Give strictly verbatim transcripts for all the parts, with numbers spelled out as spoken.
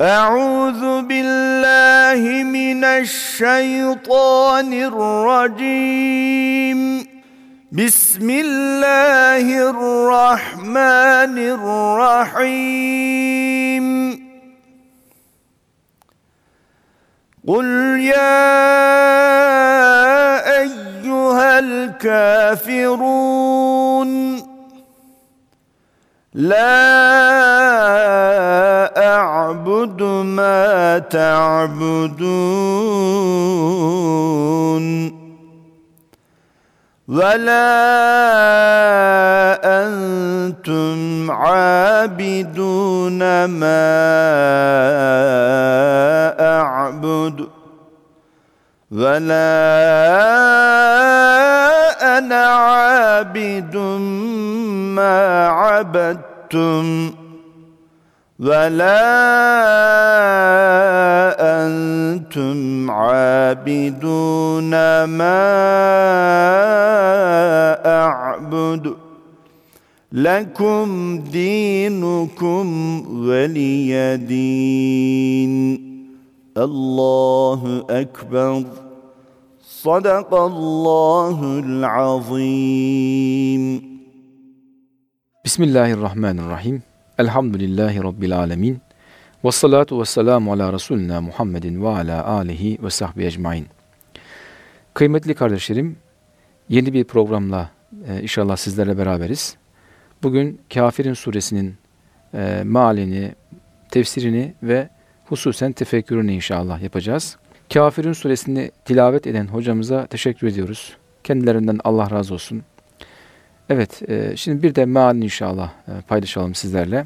أعوذ بالله من الشيطان الرجيم بسم الله الرحمن الرحيم قل يا أيها الكافرون لا أعبد ما تعبدون ولا أنتم عابدون ما أعبد ولا أنا عابد ما عبدتم ولا أنتم عابدون ما أعبد لكم دينكم ولي دين الله أكبر صدق الله العظيم. Bismillahirrahmanirrahim. Elhamdülillahi Rabbil alemin. Ve salatu ve selamu ala Resulina Muhammedin ve ala alihi ve sahbihi ecmain. Kıymetli kardeşlerim, yeni bir programla e, inşallah sizlerle beraberiz. Bugün Kâfirun suresinin e, mealini, tefsirini ve hususen tefekkürünü inşallah yapacağız. Kâfirun suresini tilavet eden hocamıza teşekkür ediyoruz. Kendilerinden Allah razı olsun. Evet, e, şimdi bir de mealini inşallah e, paylaşalım sizlerle.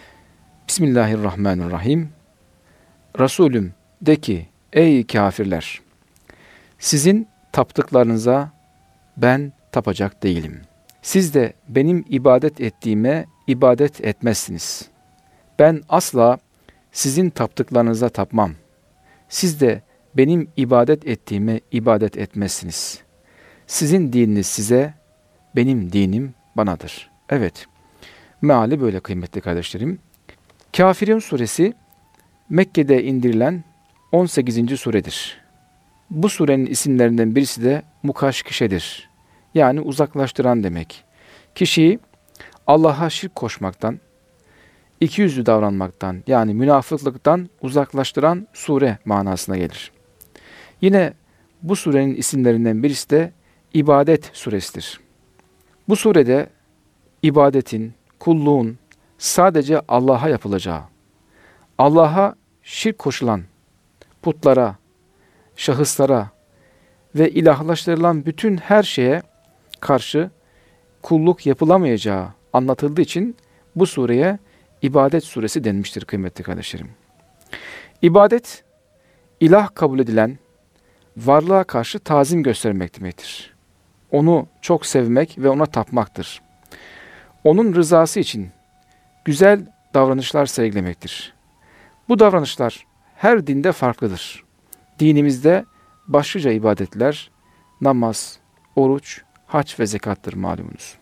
Bismillahirrahmanirrahim. Resulüm de ki, ey kâfirler! Sizin taptıklarınıza ben tapacak değilim. Siz de benim ibadet ettiğime ibadet etmezsiniz. Ben asla sizin taptıklarınıza tapmam. Siz de benim ibadet ettiğime ibadet etmezsiniz. Sizin dininiz size, benim dinim banadır. Evet, meali böyle kıymetli kardeşlerim. Kâfirun suresi Mekke'de indirilen on sekizinci suredir. Bu surenin isimlerinden birisi de mukaşkişedir. Yani uzaklaştıran demek. Kişiyi Allah'a şirk koşmaktan, ikiyüzlü davranmaktan yani münafıklıktan uzaklaştıran sure manasına gelir. Yine bu surenin isimlerinden birisi de ibadet suresidir. Bu surede ibadetin, kulluğun sadece Allah'a yapılacağı, Allah'a şirk koşulan putlara, şahıslara ve ilahlaştırılan bütün her şeye karşı kulluk yapılamayacağı anlatıldığı için bu sureye ibadet suresi denmiştir kıymetli kardeşlerim. İbadet, ilah kabul edilen varlığa karşı tazim göstermek demektir. Onu çok sevmek ve ona tapmaktır. Onun rızası için güzel davranışlar sergilemektir. Bu davranışlar her dinde farklıdır. Dinimizde başlıca ibadetler namaz, oruç, hac ve zekattır malumunuz.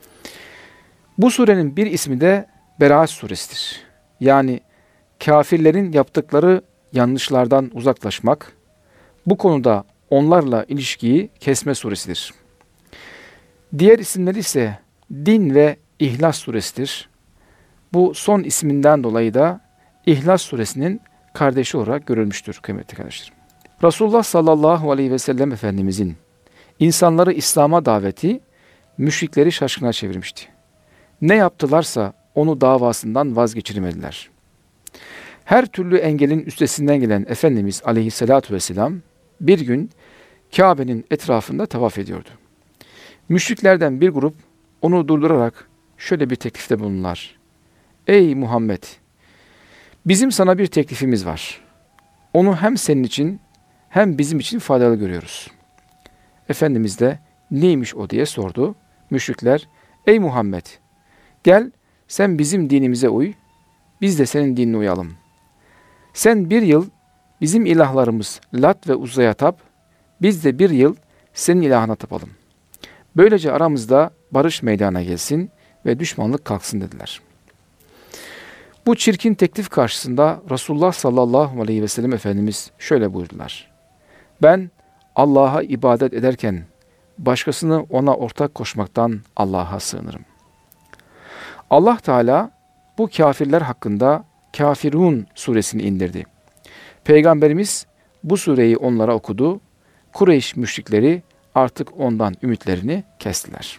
Bu surenin bir ismi de Beraat suresidir. Yani kâfirlerin yaptıkları yanlışlardan uzaklaşmak, bu konuda onlarla ilişkiyi kesme suresidir. Diğer isimleri ise Din ve İhlas suresidir. Bu son isminden dolayı da İhlas suresinin kardeşi olarak görülmüştür kıymetli kardeşlerim. Resulullah sallallahu aleyhi ve sellem Efendimizin insanları İslam'a daveti müşrikleri şaşkına çevirmişti. Ne yaptılarsa onu davasından vazgeçirmediler. Her türlü engelin üstesinden gelen Efendimiz aleyhissalatu vesselam bir gün Kabe'nin etrafında tavaf ediyordu. Müşriklerden bir grup onu durdurarak şöyle bir teklifte bulundular. Ey Muhammed! Bizim sana bir teklifimiz var. Onu hem senin için hem bizim için faydalı görüyoruz. Efendimiz de neymiş o diye sordu. Müşrikler, ey Muhammed! Gel sen bizim dinimize uy, biz de senin dinine uyalım. Sen bir yıl bizim ilahlarımız Lat ve Uzza'ya tap, biz de bir yıl senin ilahına tapalım. Böylece aramızda barış meydana gelsin ve düşmanlık kalksın dediler. Bu çirkin teklif karşısında Resulullah sallallahu aleyhi ve sellem Efendimiz şöyle buyurdular. Ben Allah'a ibadet ederken başkasını ona ortak koşmaktan Allah'a sığınırım. Allah Teala bu kafirler hakkında Kafirun suresini indirdi. Peygamberimiz bu sureyi onlara okudu. Kureyş müşrikleri artık ondan ümitlerini kestiler.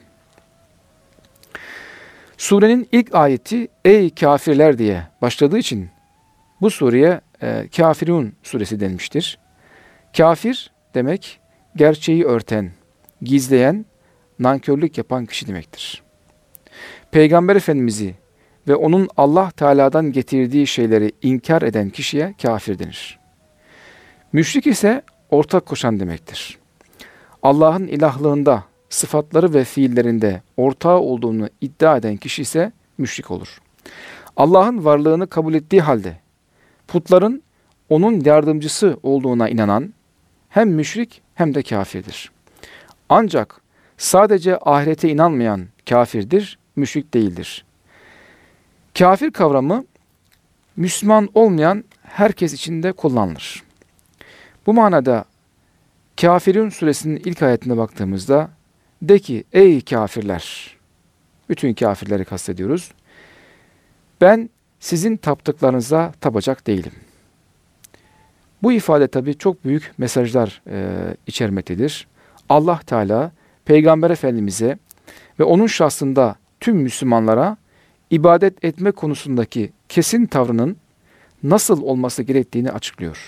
Surenin ilk ayeti ey kafirler diye başladığı için bu sureye e, Kafirun suresi denmiştir. Kafir demek gerçeği örten, gizleyen, nankörlük yapan kişi demektir. Peygamber Efendimiz'i ve onun Allah Teala'dan getirdiği şeyleri inkar eden kişiye kafir denir. Müşrik ise ortak koşan demektir. Allah'ın ilahlığında, sıfatları ve fiillerinde ortağı olduğunu iddia eden kişi ise müşrik olur. Allah'ın varlığını kabul ettiği halde putların onun yardımcısı olduğuna inanan hem müşrik hem de kafirdir. Ancak sadece ahirete inanmayan kafirdir, müşrik değildir. Kafir kavramı Müslüman olmayan herkes için de kullanılır. Bu manada Kafirun suresinin ilk ayetine baktığımızda de ki ey kafirler, bütün kafirleri kastediyoruz. Ben sizin taptıklarınıza tapacak değilim. Bu ifade tabii çok büyük mesajlar e, içermektedir. Allah Teala Peygamber Efendimiz'e ve onun şahsında tüm Müslümanlara ibadet etme konusundaki kesin tavrının nasıl olması gerektiğini açıklıyor.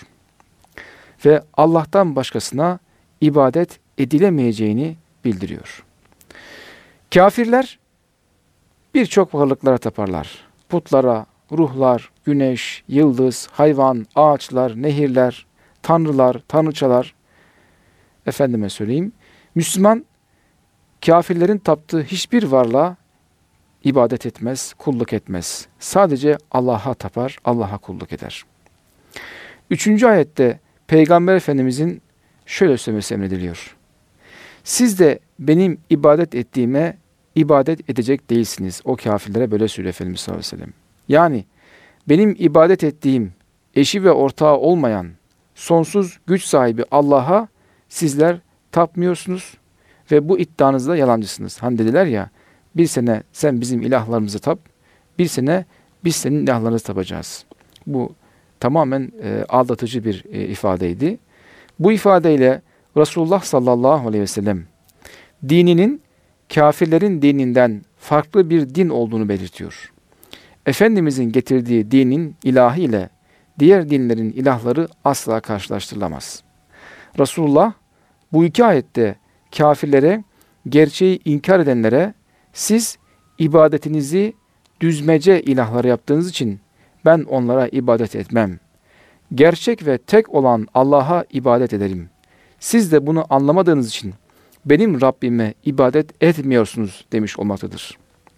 Ve Allah'tan başkasına ibadet edilemeyeceğini bildiriyor. Kafirler birçok varlıklara taparlar. Putlara, ruhlar, güneş, yıldız, hayvan, ağaçlar, nehirler, tanrılar, tanrıçalar. Efendime söyleyeyim, Müslüman kafirlerin taptığı hiçbir varlığa ibadet etmez, kulluk etmez. Sadece Allah'a tapar, Allah'a kulluk eder. Üçüncü ayette Peygamber Efendimizin şöyle söylemesi emrediliyor. Siz de benim ibadet ettiğime ibadet edecek değilsiniz. O kafirlere böyle söylüyor Efendimiz sallallahu aleyhi ve sellem. Yani benim ibadet ettiğim eşi ve ortağı olmayan sonsuz güç sahibi Allah'a sizler tapmıyorsunuz ve bu iddianızda yalancısınız. Hani dediler ya, bir sene sen bizim ilahlarımızı tap, bir sene biz senin ilahlarınızı tapacağız. Bu tamamen e, aldatıcı bir e, ifadeydi. Bu ifadeyle Resulullah sallallahu aleyhi ve sellem dininin kafirlerin dininden farklı bir din olduğunu belirtiyor. Efendimizin getirdiği dinin ilahı ile diğer dinlerin ilahları asla karşılaştırılamaz. Resulullah bu iki ayette kafirlere, gerçeği inkar edenlere siz ibadetinizi düzmece ilahlara yaptığınız için ben onlara ibadet etmem. Gerçek ve tek olan Allah'a ibadet ederim. Siz de bunu anlamadığınız için benim Rabbime ibadet etmiyorsunuz demiş olmaktadır.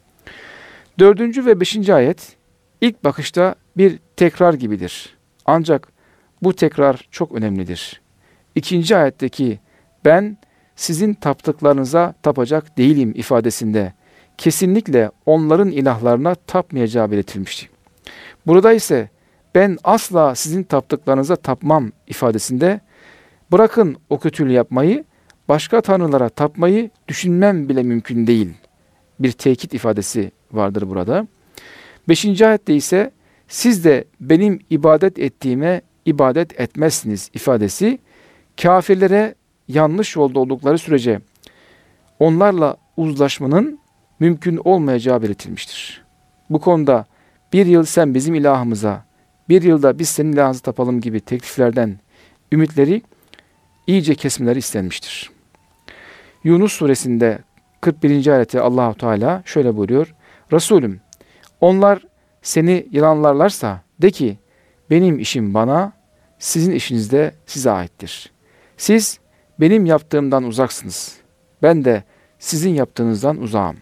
Dördüncü ve beşinci ayet ilk bakışta bir tekrar gibidir. Ancak bu tekrar çok önemlidir. İkinci ayetteki ben sizin taptıklarınıza tapacak değilim ifadesinde kesinlikle onların ilahlarına tapmayacağı belirtilmişti. Burada ise ben asla sizin taptıklarınıza tapmam ifadesinde bırakın o kötülüğü yapmayı, başka tanrılara tapmayı düşünmem bile mümkün değil. Bir tekit ifadesi vardır burada. Beşinci ayette ise siz de benim ibadet ettiğime ibadet etmezsiniz ifadesi kafirlere yanlış yolda oldukları sürece onlarla uzlaşmanın mümkün olmayacağı belirtilmiştir. Bu konuda bir yıl sen bizim ilahımıza, bir yılda biz senin ilahımızı tapalım gibi tekliflerden ümitleri iyice kesmeleri istenmiştir. Yunus suresinde kırk birinci ayette Allah-u Teala şöyle buyuruyor. Resulüm, onlar seni yalanlarlarsa de ki benim işim bana, sizin işiniz de size aittir. Siz benim yaptığımdan uzaksınız. Ben de sizin yaptığınızdan uzağım.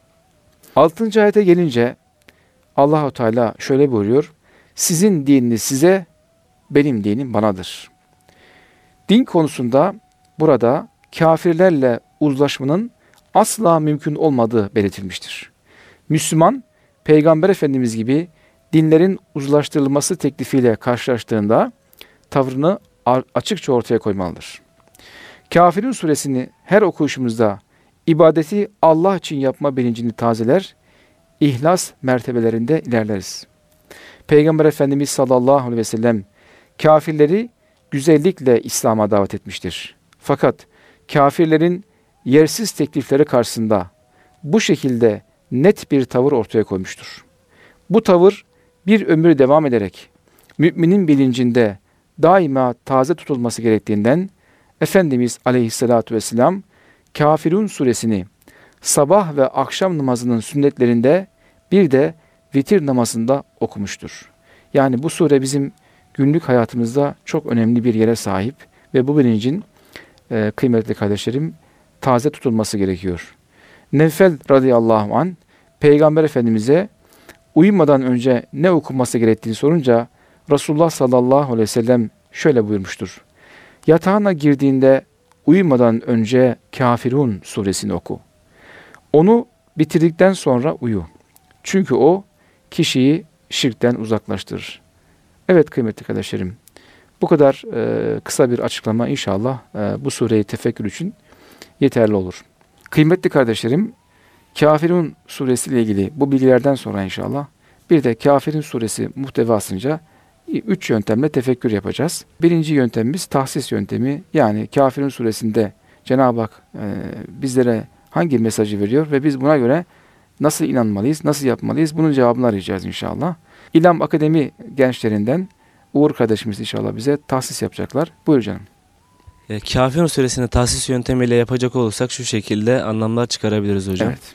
altıncı ayete gelince Allah-u Teala şöyle buyuruyor. Sizin dininiz size, benim dinim banadır. Din konusunda burada kafirlerle uzlaşmanın asla mümkün olmadığı belirtilmiştir. Müslüman, Peygamber Efendimiz gibi dinlerin uzlaştırılması teklifiyle karşılaştığında tavrını açıkça ortaya koymalıdır. Kafirun suresini her okuyuşumuzda ibadeti Allah için yapma bilincini tazeler, ihlas mertebelerinde ilerleriz. Peygamber Efendimiz sallallahu aleyhi ve sellem kafirleri güzellikle İslam'a davet etmiştir. Fakat kafirlerin yersiz teklifleri karşısında bu şekilde net bir tavır ortaya koymuştur. Bu tavır bir ömür devam ederek müminin bilincinde daima taze tutulması gerektiğinden Efendimiz aleyhissalatu vesselam Kafirun suresini sabah ve akşam namazının sünnetlerinde bir de vitir namazında okumuştur. Yani bu sure bizim günlük hayatımızda çok önemli bir yere sahip ve bu bilincin e, kıymetli kardeşlerim taze tutulması gerekiyor. Nevfel radıyallahu anh Peygamber Efendimiz'e uyumadan önce ne okunması gerektiğini sorunca Resulullah sallallahu aleyhi ve sellem şöyle buyurmuştur. Yatağına girdiğinde uyumadan önce Kafirun suresini oku. Onu bitirdikten sonra uyu. Çünkü o kişiyi şirkten uzaklaştırır. Evet kıymetli kardeşlerim, bu kadar e, kısa bir açıklama inşallah e, bu sureyi tefekkür için yeterli olur. Kıymetli kardeşlerim, Kafirun suresi ile ilgili bu bilgilerden sonra inşallah bir de Kafirun suresi muhtevasınca üç yöntemle tefekkür yapacağız. Birinci yöntemimiz tahsis yöntemi. Yani Kafirun suresinde Cenab-ı Hak e, bizlere hangi mesajı veriyor ve biz buna göre nasıl inanmalıyız, nasıl yapmalıyız? Bunun cevabını arayacağız inşallah. İlam Akademi gençlerinden Uğur kardeşimiz inşallah bize tahsis yapacaklar. Buyur canım. E, Kafirun suresini tahsis yöntemiyle yapacak olursak şu şekilde anlamlar çıkarabiliriz hocam. Evet.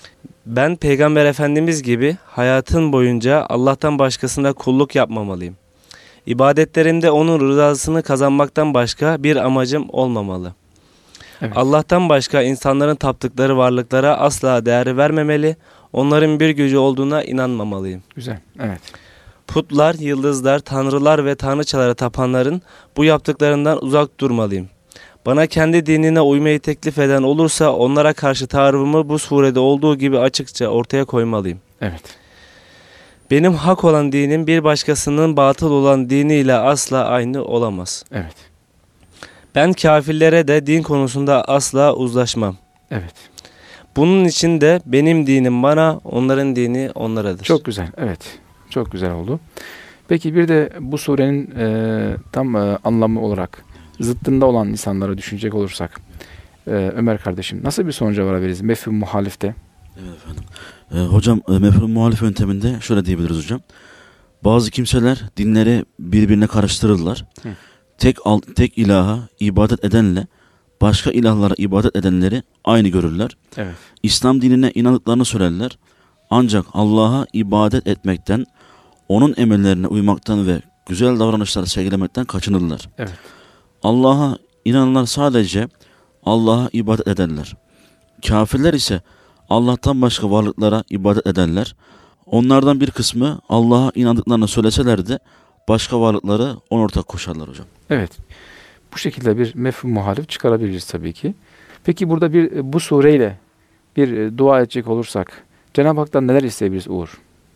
Ben Peygamber Efendimiz gibi hayatım boyunca Allah'tan başkasına kulluk yapmamalıyım. İbadetlerimde onun rızasını kazanmaktan başka bir amacım olmamalı. Evet. Allah'tan başka insanların taptıkları varlıklara asla değer vermemeli, onların bir gücü olduğuna inanmamalıyım. Güzel, evet. Putlar, yıldızlar, tanrılar ve tanrıçalara tapanların bu yaptıklarından uzak durmalıyım. Bana kendi dinine uymayı teklif eden olursa onlara karşı tavrımı bu surede olduğu gibi açıkça ortaya koymalıyım. Evet. Benim hak olan dinim bir başkasının batıl olan diniyle asla aynı olamaz. Evet. Ben kafirlere de din konusunda asla uzlaşmam. Evet. Bunun için de benim dinim bana, onların dini onlaradır. Çok güzel, evet. Çok güzel oldu. Peki bir de bu surenin e, tam e, anlamı olarak zıttında olan insanları düşünecek olursak e, Ömer kardeşim nasıl bir sonuca varabiliriz mefhum muhalifte? Evet efendim. Ee, hocam e, mefhum muhalif yönteminde şöyle diyebiliriz hocam. Bazı kimseler dinleri birbirine karıştırırlar. Hı. Tek al, tek ilaha ibadet edenle başka ilahlara ibadet edenleri aynı görürler. Evet. İslam dinine inandıklarını söylerler. Ancak Allah'a ibadet etmekten, onun emirlerine uymaktan ve güzel davranışları sergilemekten kaçınırlar. Evet. Allah'a inananlar sadece Allah'a ibadet ederler. Kafirler ise Allah'tan başka varlıklara ibadet ederler. Onlardan bir kısmı Allah'a inandıklarını söyleseler de başka varlıkları ona ortak koşarlar hocam. Evet. Bu şekilde bir mefhum muhalif çıkarabiliriz tabii ki. Peki burada bir bu sureyle bir dua edecek olursak Cenab-ı Hak'tan neler isteyebiliriz Uğur?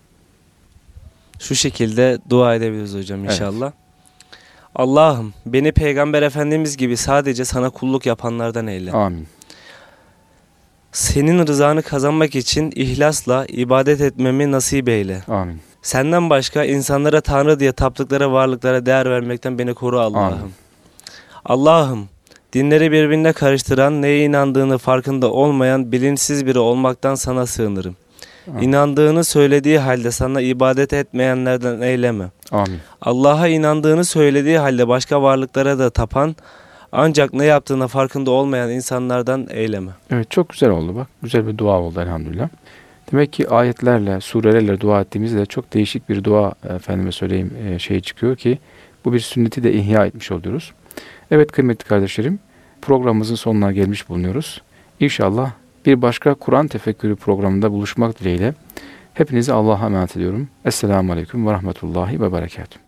Şu şekilde dua edebiliriz hocam inşallah. Evet. Allah'ım beni Peygamber Efendimiz gibi sadece sana kulluk yapanlardan eyle. Amin. Senin rızanı kazanmak için ihlasla ibadet etmemi nasip eyle. Amin. Senden başka insanlara Tanrı diye taptıkları varlıklara değer vermekten beni koru Allah'ım. Allah'ım dinleri birbirine karıştıran, neye inandığını farkında olmayan bilinçsiz biri olmaktan sana sığınırım. Amin. İnandığını söylediği halde sana ibadet etmeyenlerden eyleme. Amin. Allah'a inandığını söylediği halde başka varlıklara da tapan, ancak ne yaptığına farkında olmayan insanlardan eyleme. Evet, çok güzel oldu bak. Güzel bir dua oldu elhamdülillah. Demek ki ayetlerle, surelerle dua ettiğimizde çok değişik bir dua efendime söyleyeyim şey çıkıyor ki bu bir sünneti de ihya etmiş oluyoruz. Evet kıymetli kardeşlerim, programımızın sonuna gelmiş bulunuyoruz. İnşallah bir başka Kur'an tefekkürü programında buluşmak dileğiyle hepinizi Allah'a emanet ediyorum. Esselamu Aleyküm ve Rahmetullahi ve Berekatuhu.